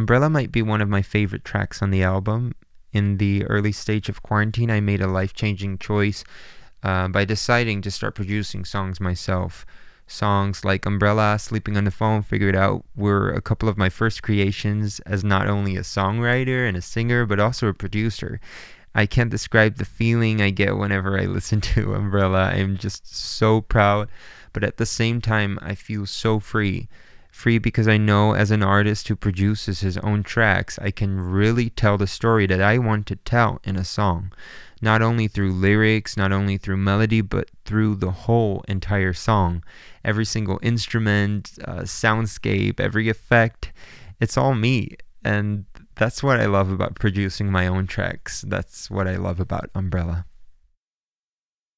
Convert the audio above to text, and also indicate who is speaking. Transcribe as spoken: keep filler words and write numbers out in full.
Speaker 1: Umbrella might be one of my favorite tracks on the album. In the early stage of quarantine, I made a life-changing choice uh, by deciding to start producing songs myself. Songs like Umbrella, Sleeping on the Phone, Figure It Out were a couple of my first creations as not only a songwriter and a singer, but also a producer. I can't describe the feeling I get whenever I listen to Umbrella. I'm just so proud, but at the same time, I feel so free. Free because I know as an artist who produces his own tracks, I can really tell the story that I want to tell in a song. Not only through lyrics, not only through melody, but through the whole entire song. Every single instrument, uh, soundscape, every effect, it's all me. And that's what I love about producing my own tracks. That's what I love about Umbrella.